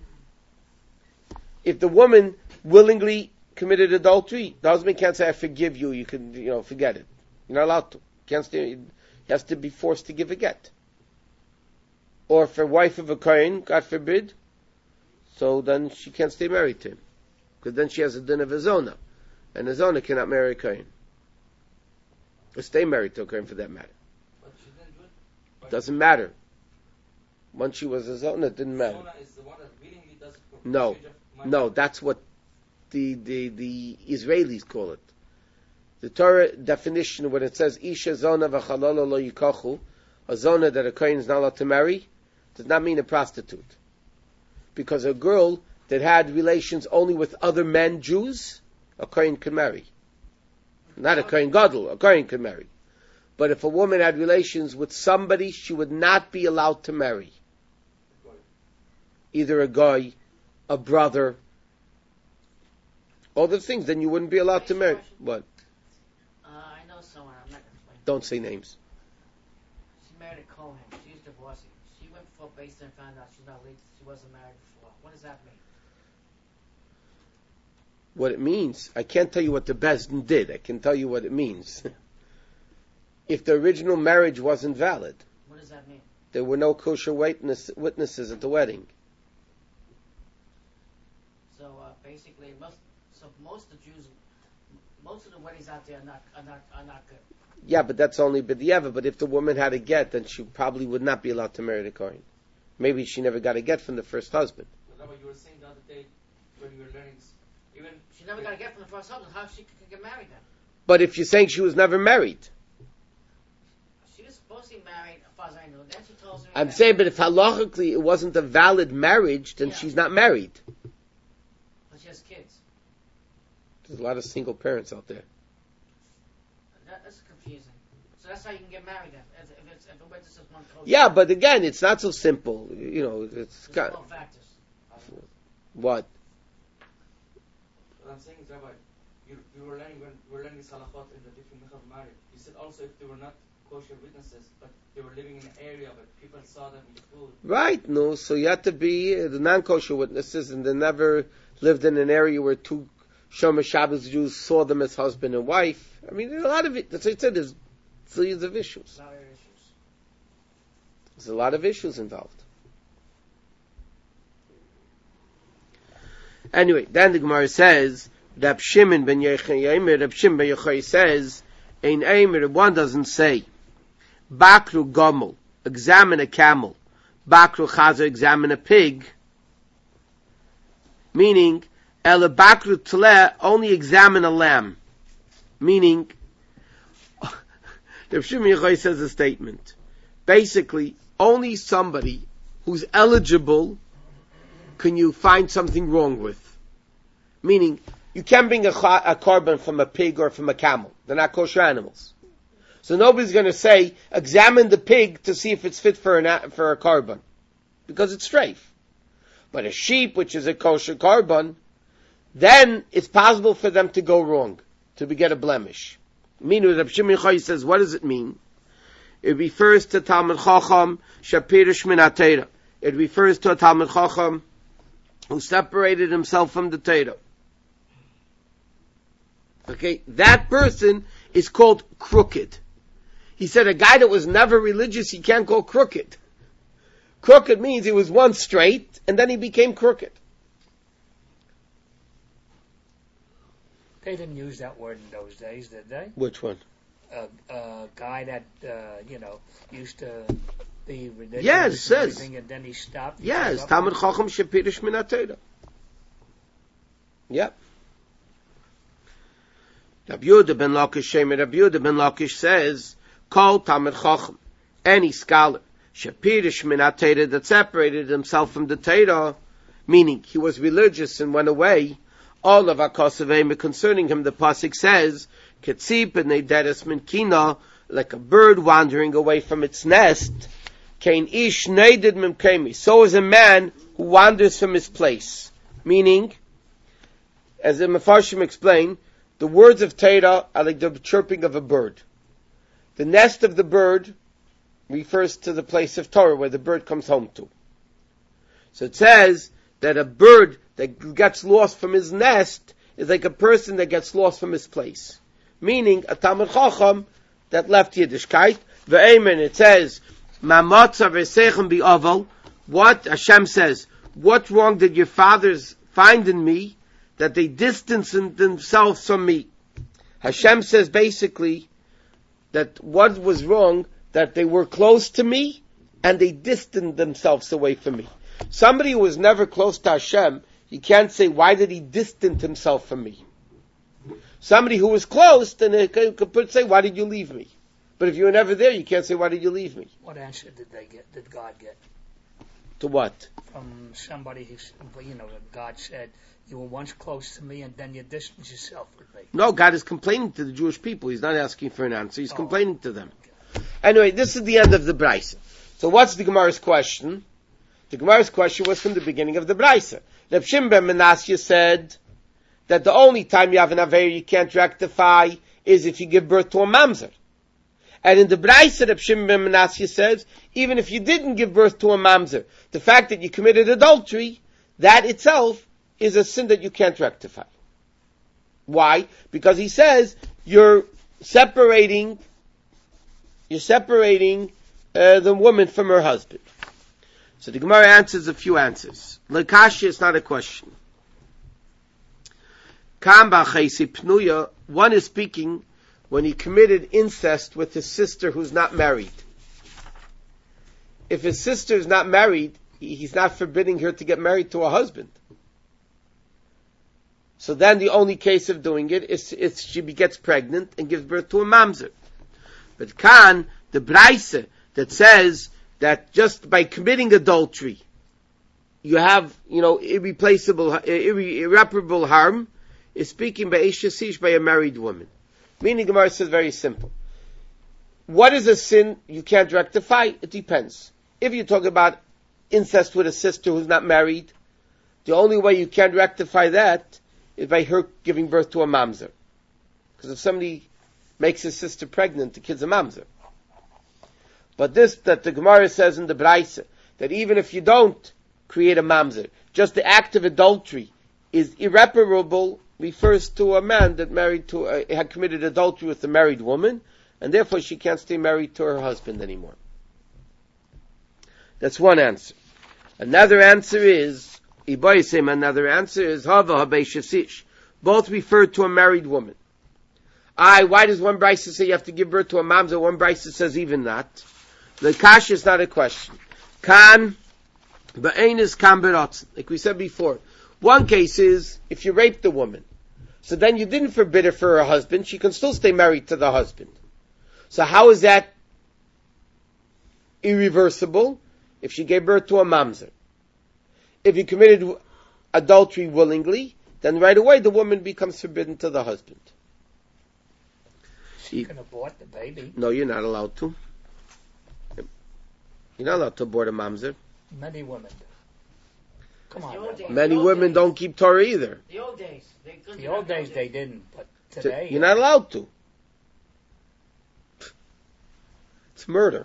If the woman willingly committed adultery, the husband can't say, I forgive you, you can, you know, forget it. You're not allowed to. Can't stay, he has to be forced to give a get. Or if a wife of a kohen, God forbid, so then she can't stay married to him. Because then she has a din of a zona. And a zona cannot marry a kohen. Or stay married to a kohen for that matter. But she didn't do it. But Doesn't matter. Once she was a zona, it didn't matter. Zona is the one that willingly does it for No. exchange of money. No, that's what the, the, the Israelis call it. The Torah definition, when it says, Isha zona v'chalala lo yikachu, a zona that a kohen is not allowed to marry, does not mean a prostitute. Because a girl that had relations only with other men, Jews, a kohen could marry. Not a kohen gadol, a kohen could marry. But if a woman had relations with somebody, she would not be allowed to marry. Either a guy, a brother, all the things, then you wouldn't be allowed to marry. What? Uh, I know someone, I'm not going to explain. Don't say names. She married a Cohen. She's divorcing. She went before based and found out she's not legal. She wasn't married before. What does that mean? What it means, I can't tell you what the Bezdin did. I can tell you what it means. If the original marriage wasn't valid, What does that mean? there were no kosher witness, witnesses at the wedding. So uh, basically, most so most of the Jews, most of the weddings out there are not are not are not good. Yeah, but that's only b'di'eva. But if the woman had a get, then she probably would not be allowed to marry the Kohen. Maybe she never got a get from the first husband. But Rabbi, you were saying the other day when you were learning, even She never got a get from the first husband. How she could get married then? But if you're saying she was never married, She was supposed to be married, as far as I know. Then she told me. I'm that- saying, but if halachically it wasn't a valid marriage, then Yeah. she's not married. But she has kids. There's a lot of single parents out there. That, that's confusing. So that's how you can get married then. If, if it's if it went just one code. Yeah, but again, it's not so simple. You know, it's There's kind twelve factors. what? what I'm saying is, Rabbi, you, you were learning when you were learning salachot in the different mechav marriage. You said also if they were not kosher witnesses, but they were living in an area where people saw them with food. Right, no. So you have to be uh, the non-kosher witnesses, and they never lived in an area where two Shomer Shabbos Jews saw them as husband and wife. I mean, there's a lot of it. That's what I said. There's zillions of issues. A lot of issues. There's a lot of issues involved. Anyway, then the Gemara says, Rab Shimon ben Yochai, Rab Shimon ben Yochai says, Ein Eimer, one doesn't say, Bakru Gomel, examine a camel, Bakru Chazer, examine a pig, meaning, Ele Bakru Tleh, only examine a lamb, meaning, Rab Shimon ben Yochai says a statement, basically, only somebody who's eligible can you find something wrong with. Meaning, you can't bring a, a carbon from a pig or from a camel. They're not kosher animals. So nobody's going to say, examine the pig to see if it's fit for, an, for a carbon. Because it's strafe. But a sheep, which is a kosher carbon, then it's possible for them to go wrong, to get a blemish. Meaning, Reb Shimon Yochai says, what does it mean? It refers to Talmud Chacham, Shapirish Min HaTeira. It refers to a Talmud Chacham who separated himself from the Torah. Okay, that person is called crooked. He said a guy that was never religious, he can't go crooked. Crooked means he was once straight, and then he became crooked. They didn't use that word in those days, did they? Which one? A, a guy that, uh, you know, used to be ridiculous Yes, it and says. everything, and then he stopped. He Yes, gave up. Talmud Chacham Shepirish Min HaTorah. Yep. Rabbi Yehuda ben Lakish Shemer Rabbi Yehuda ben Lakish says, Kol Talmud Chacham, any scholar, Shepirish Min HaTorah, that separated himself from the Torah, meaning he was religious and went away, all of Akosavema concerning him, the Pasuk says, Ketzip and Neideres Min Kina, like a bird wandering away from its nest, Kain Ish Neided Mimkemi, so is a man who wanders from his place. Meaning, as the Mefarshim explain, the words of Torah are like the chirping of a bird. The nest of the bird refers to the place of Torah where the bird comes home to. So it says that a bird that gets lost from his nest is like a person that gets lost from his place. Meaning, a Talmud Chacham that left Yiddishkeit. Ve'emen, it says, Ma'matza v'seichem bi'aval. What Hashem says, what wrong did your fathers find in me that they distanced themselves from me? Hashem says basically that what was wrong, that they were close to me and they distanced themselves away from me. Somebody who was never close to Hashem, you can't say, why did he distance himself from me? Somebody who was close, then they could say, why did you leave me? But if you were never there, you can't say, why did you leave me? What answer did they get? Did God get? To what? From somebody who, you know, God said, you were once close to me and then you distanced yourself with me. No, God is complaining to the Jewish people. He's not asking for an answer. He's Oh. complaining to them. Anyway, this is the end of the Brisa. So what's the Gemara's question? The Gemara's question was from the beginning of the Brisa. Reb Shimon ben Menashe said that the only time you have an Aveir you can't rectify is if you give birth to a mamzer. And in the Brisa, Reb Shimon ben Menashe says, even if you didn't give birth to a mamzer, the fact that you committed adultery, that itself is a sin that you can't rectify. Why? Because he says you're separating, you're separating uh, the woman from her husband. So the Gemara answers a few answers. Lekashya is not a question. Kamba Chaysi Pnuya, one is speaking when he committed incest with his sister who's not married. If his sister is not married, he's not forbidding her to get married to a husband. So then the only case of doing it is if she gets pregnant and gives birth to a mamzer. But Khan, the Braise that says that just by committing adultery, you have, you know, irreplaceable, irre, irreparable harm, is speaking by Esha Sish, by a married woman. Meaning, Gemara says very simple. What is a sin you can't rectify? It depends. If you talk about incest with a sister who's not married, the only way you can rectify that is by her giving birth to a mamzer. Because if somebody makes his sister pregnant, the kid's a mamzer. But this, that the Gemara says in the Braise, that even if you don't create a mamzer, just the act of adultery is irreparable, refers to a man that married to, a, had committed adultery with a married woman, and therefore she can't stay married to her husband anymore. That's one answer. Another answer is, Iboisim, another answer is, Hava Habeshasish. Both refer to a married woman. I, why does one Braisa say you have to give birth to a mamzer? One Braisa says even not. The kash is not a question. Kan, ba'ein is kan berotzen. Like we said before. One case is, if you raped the woman, so then you didn't forbid her for her husband, she can still stay married to the husband. So how is that irreversible? If she gave birth to a mamzer. If you committed adultery willingly, then right away the woman becomes forbidden to the husband. She can abort the baby. No, you're not allowed to. You're not allowed to abort a mamzer. Many women do. Come on, The old Rabbi. days. Many The old women days. don't keep Torah either. The old days. They couldn't The do old that days they didn't, but So today you're not allowed to. It's murder.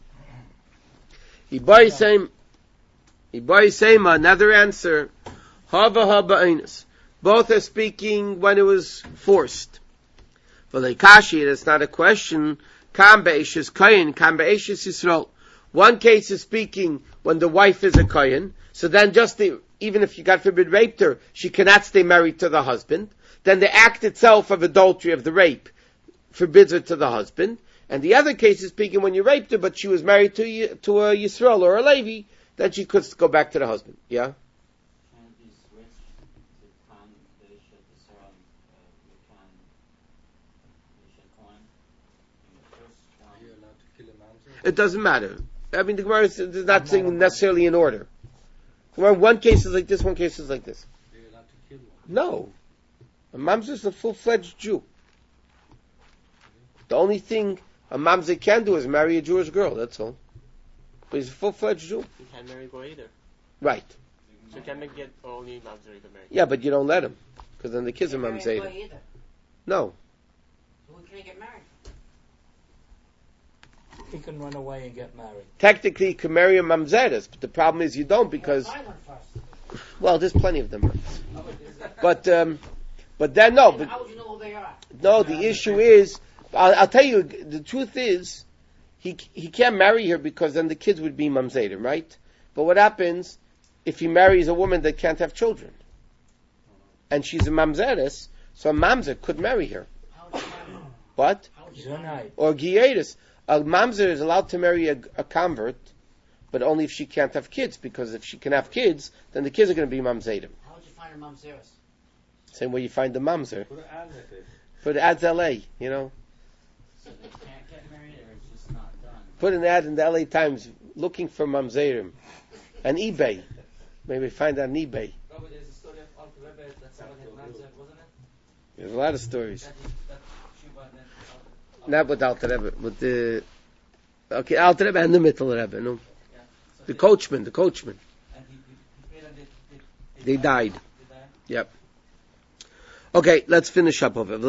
Ibai same. Ibai same. Another answer. Hava haba einus. Both are speaking when it was forced. But like Kashi, that's not a question. Kam be'eshes kayin, kam be'eshes Yisrael. One case is speaking when the wife is a kayin. So then just the even if you, God forbid, raped her, she cannot stay married to the husband, then the act itself of adultery, of the rape, forbids her to the husband. And the other case is speaking when you raped her, but she was married to to a Yisrael or a Levi, then she could go back to the husband. Yeah? Can it be switched to Khan, Beishah, Yisrael, uh, Khan, Beishah Cohen? In the first one. Are you allowed to kill a mamzer? It doesn't matter. I mean, the Gemara is is not saying necessarily in order. Gemara, one case is like this, one case is like this. Are you allowed to kill one? No. A mamzer is a full-fledged Jew. The only thing a mamzer can do is marry a Jewish girl, that's all. But he's a full-fledged Jew. You can't marry Goy either. Right. So you can't get only Mamzer you can marry. Yeah, but you don't let him. Because then the kids are Can't marry a mamzer. boy either. No. So we can't get married. He can run away and get married. Technically, you can marry a mamzeres, but the problem is you don't because, Find one first. well, there's plenty of them. But, um, but then, no, but, How would you know who they are? no, the issue is, I'll, I'll tell you, the truth is, he he can't marry her because then the kids would be mamzerim, right? But what happens if he marries a woman that can't have children? And she's a mamzeres, so a mamzer could marry her. How would you marry her? What? How would you marry her? Zonai. Or gieris. A mamzer is allowed to marry a, a convert, but only if she can't have kids, because if she can have kids, then the kids are going to be mamzerim. How would you find a mamzeres? Same way you find the mamzer. Put an ad with it. But adds L A, you know. So they can't get married, or it's just not done? Put an ad in the L A Times looking for mamzerim. And eBay. Maybe find that on eBay. Rabbi, there's a story of Alter Rebbe that someone had mamzer, wasn't it? There's a lot of stories. That, he, that Shuba then Alter- Not with Alter Rebbe, with the... Okay, Alter Rebbe and the Mittel Rebbe, no? Yeah. So The they- coachman, the coachman. And he, he, he prayed and they, They died. They died. Yep. Okay, let's finish up over.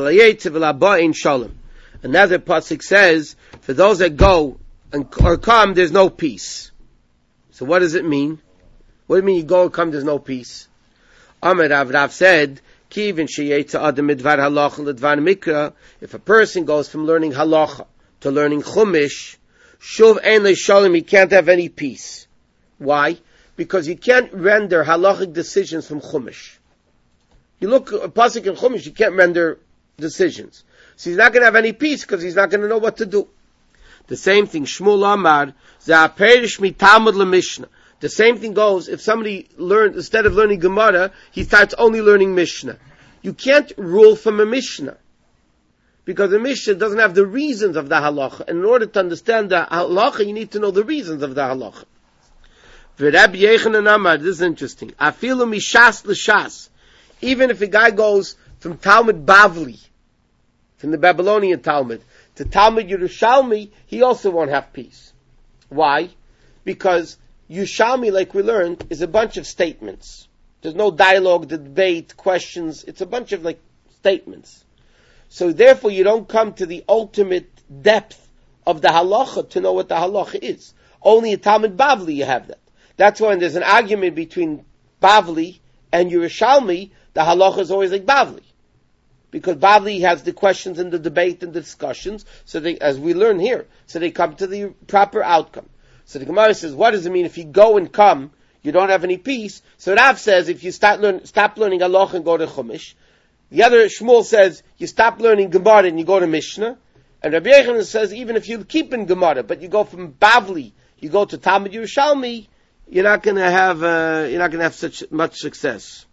Another pasuk says, for those that go and or come, there's no peace. So what does it mean? What do you mean you go and come, there's no peace? Amar Rav Rav said, Kivin sheyetza adam midvar halacha ledvar mikra. If a person goes from learning halacha to learning chumash, shuv ein leishalim, he can't have any peace. Why? Because you can't render halachic decisions from chumash. You look at a pasuk in chumash, you can't render decisions. So he's not going to have any peace because he's not going to know what to do. The same thing, Shmuel Amar, Za'aperish mi Talmud leMishnah. The same thing goes if somebody learned, instead of learning Gemara, he starts only learning Mishnah. You can't rule from a Mishnah. Because a Mishnah doesn't have the reasons of the halacha. And in order to understand the halacha, you need to know the reasons of the halacha. V'Rabbi Yechanan Amar, this is interesting. Afilu mishas l'shas. Even if a guy goes from Talmud Bavli, from the Babylonian Talmud, to Talmud Yerushalmi, he also won't have peace. Why? Because Yerushalmi, like we learned, is a bunch of statements. There's no dialogue, debate, questions. It's a bunch of like statements. So therefore you don't come to the ultimate depth of the halacha to know what the halacha is. Only in Talmud Bavli you have that. That's why when there's an argument between Bavli and Yerushalmi, the halacha is always like Bavli. Because Bavli has the questions and the debate and the discussions, so they, as we learn here, so they come to the proper outcome. So the Gemara says, what does it mean if you go and come, you don't have any peace? So Rav says, if you start learn, stop learning Halacha and go to Chumash. The other Shmuel says, you stop learning Gemara and you go to Mishnah. And Rabbi Yechanan says, even if you keep in Gemara, but you go from Bavli, you go to Talmud Yerushalmi, you're not going to have, uh, you're not going to have such much success.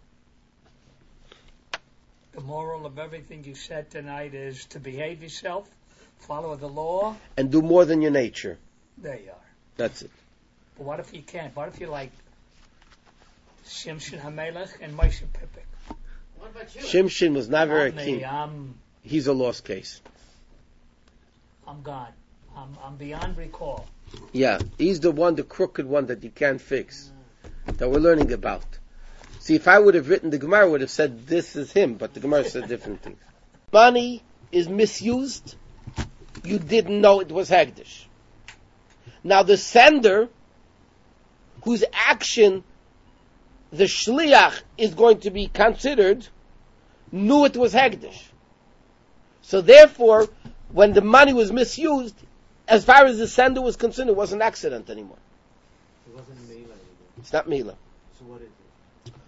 The moral of everything you said tonight is to behave yourself, follow the law. And do more than your nature. There you are. That's it. But what if you can't? What if you're like Shimshon HaMelech and Moshe Pippin? What about you? Shimshon was never a I'm, king. the, I'm, He's a lost case. I'm gone. I'm, I'm beyond recall. Yeah, he's the one, the crooked one that you can't fix, that we're learning about. See, if I would have written the Gemara, I would have said this is him, but the Gemara said different things. Money is misused. You didn't know it was Hagdish. Now the sender, whose action the shliach is going to be considered, knew it was Hagdish. So therefore, when the money was misused, as far as the sender was concerned, it wasn't an accident anymore. It wasn't Mela anymore. It's not Mila. So what is it?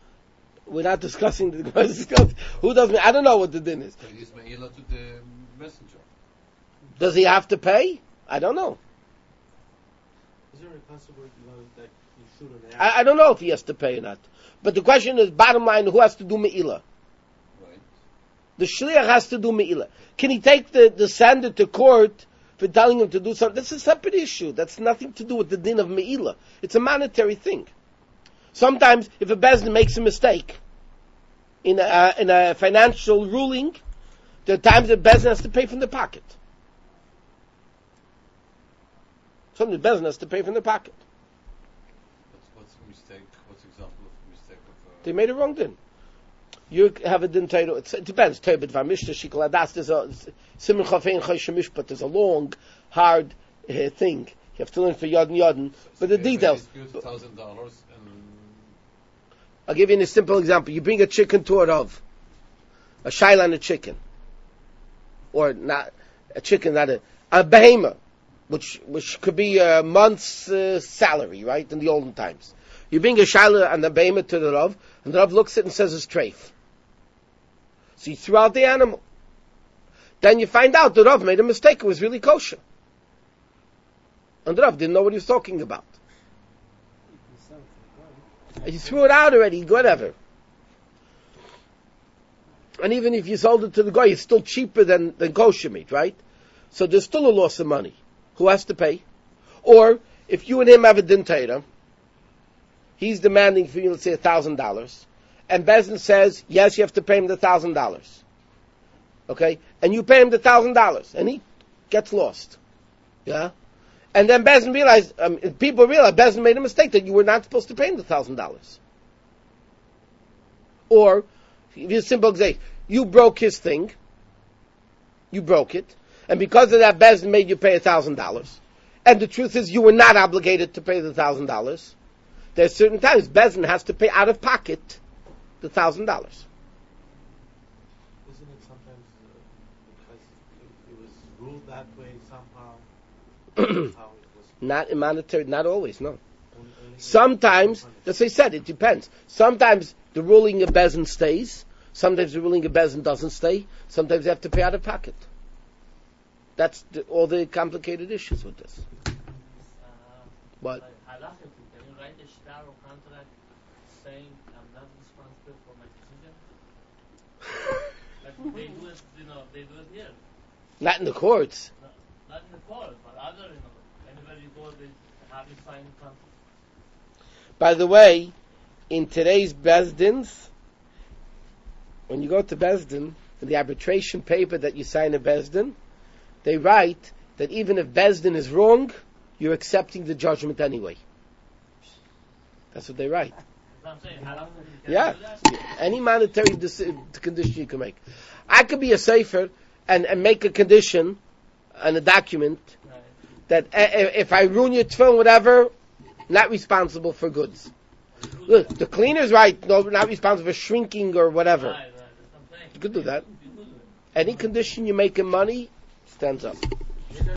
We're not discussing the Gemara discuss- who does me. I don't know what the din is. So he's me'ila to the messenger. Does he have to pay? I don't know. Is there a possible, you know, that you shoot an I, I don't know if he has to pay or not. But the question is, bottom line, who has to do me'ila? Right. The shliach has to do me'ila. Can he take the, the sender to court for telling him to do something? That's a separate issue. That's nothing to do with the din of me'ila. It's a monetary thing. Sometimes, if a bezdin makes a mistake in a, in a financial ruling, there are times that bezdin has to pay from the pocket. Sometimes bezdin has to pay from the pocket. What's, what's a mistake? What's example of a mistake of uh, They made a wrong din. You have a din Torah. It depends. Torah b'dvar mishnah shikol adas. There's a simon chafein chayshim mishpat. There's a long, hard uh, thing. You have to learn for yodin yodin. But the details. thousand dollars and I'll give you a simple example. You bring a chicken to a rav, a shaila and a chicken, or not a chicken, not a a behema, which which could be a month's uh, salary, right? In the olden times, you bring a shaila and a behema to the rav, and the rav looks at it and says it's treif. So you throw out the animal. Then you find out the rav made a mistake. It was really kosher, and the rav didn't know what he was talking about. You threw it out already, whatever. And even if you sold it to the guy, it's still cheaper than, than kosher meat, right? So there's still a loss of money. Who has to pay? Or, if you and him have a din Torah, he's demanding for you, let's say, a thousand dollars, and Bezdin says, yes, you have to pay him the thousand dollars. Okay? And you pay him the thousand dollars, and he gets lost. Yeah? And then Bezdin realized, um, people realized Bezdin made a mistake that you were not supposed to pay him the thousand dollars. Or, if you simple example, you broke his thing, you broke it, and because of that Bezdin made you pay a thousand dollars. And the truth is you were not obligated to pay the thousand dollars. There's certain times Bezdin has to pay out of pocket the thousand dollars. Isn't it sometimes uh, because it, it was ruled that way somehow? How it was Not in monetary, not always, no. only- only- Sometimes, as I said, it depends. Sometimes the ruling of Bezdin stays. Sometimes the ruling of Bezdin doesn't stay. Sometimes you have to pay out of pocket. That's the, all the complicated issues with this. What? Like halachically, can you write a shtar or contract saying I'm not responsible for my decision? Like they do it, you know, they do it here. Not in the courts. Not, not in the court, but other, you know, anywhere you go, they have you sign a contract. By the way, in today's Bezdins, when you go to Bezdin, in the arbitration paper that you sign a Bezdin, they write that even if Bezdin is wrong, you're accepting the judgment anyway. That's what they write. That's what I'm saying. Halachically, can Yeah. you do that? Any monetary deci- condition you can make. I could be a sefer and, and make a condition and a document Right. that uh, if I ruin your tefillin, whatever, not responsible for goods. Look, the cleaner's right, no, not responsible for shrinking or whatever. Right, right. That's what I'm saying. You could do that. You could do it. Any condition you make in money stands up.